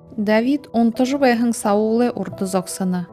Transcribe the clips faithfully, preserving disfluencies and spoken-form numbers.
Давид онтожу байхын Саулы урды зоксана.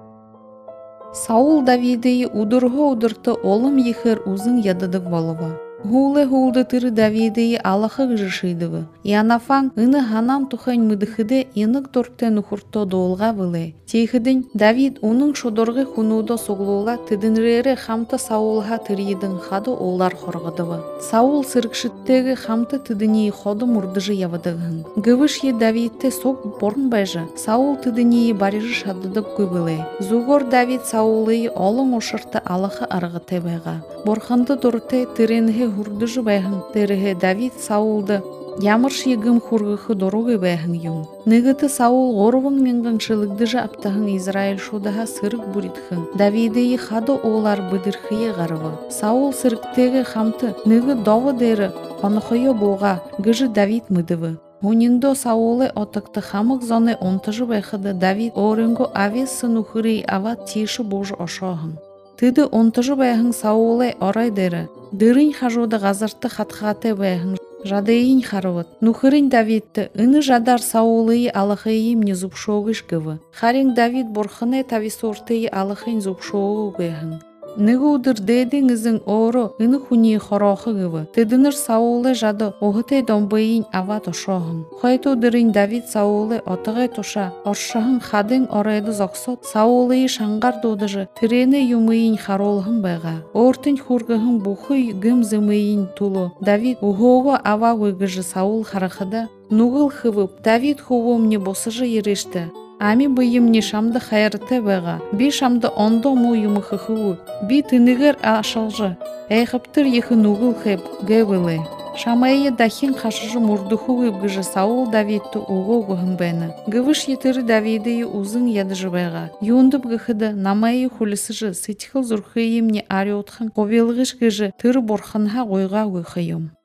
Саул Давидей удырғы удырты олым ехір узын ядыдық болуы. Хулы хулды тыры Давидей алахыг жышыдывы. Янафан ыны ханан тухайн мыдыхыды инық дорттен ухурто доолға вылы. Тейхыдын Давид оның шодорғы хунудо соглула тыдынрері хамты Саулға тырыйдың хады олар хорғыдывы. Саул сыркшыттегі хамты тыдыни ходы мурдыжы явыдығын. Гывышье Давидте сок борн байжы. Саул тыдыни барижы шадыдық көбілі. Зугор Давид Саулы олың ошырты алахы арғыты байға. Борханды дұрты тыренгі хурдыжы байхын тырығы Давид Саулды ямырш егім хургықы дорогы байхын юм. Нығыты Саул орвың менгін шылыгдыжы аптахын Израиль шудаға сырық буритхын. Давидеи хады олар быдырхые ғарывы. Саул сырықтегі хамты нығы довы дәрі онықойы боға гыжы Давид мыдывы. Хуниндо Саулы отықты хамық зоны онтыжы байхыды Давид орынғы авесі нұхыры ава теші божы ошағын. Тыды онтыжы байхын Саулы орай дәрі. Дырын хажуды ғазырты хатхаты байхын жадайын харывыд. Нухырын Давидты ыны жадар Саулы алахайым не зубшоғыш гывы. Харин Давид борхыны тависорты алахайн зубшоғы байхын. Нығы удыр дэдіңізің оры ыны хуни хорохы гывы. Тыдыныр Саулы жады оғытай домбайын ават ошоғын. Хойто дырын Давид Саулы отығай тоша оршағын хадың орайды зоқсот Саулы шаңғар додыжы тірені юмыйын харолғын байға. Ортын хургығын бұхы гым зымыйын тулы. Давид уғоғы ава өгіжі Саул харақыда нуғыл хывып Давид хувым не босыжы ерешті. Ами быйым не шамды хайырты байға. Би шамды ондо му юмы хыхывы. Би тынығыр ашылжы. Әйхіптір ехі нуғыл хэп гэвылы. Шамайы дахин хашыжы мурдуху гыжы Саул Давидты уғо ғығын бәні. Гывыш етірі Давидыйы узын ядыжы байға. Юндып ғыхыды намайы хулысыжы сытихыл зұрхыйым не ариотхын овелғыш гыжы тыр борхынға ойға ғыхыйым.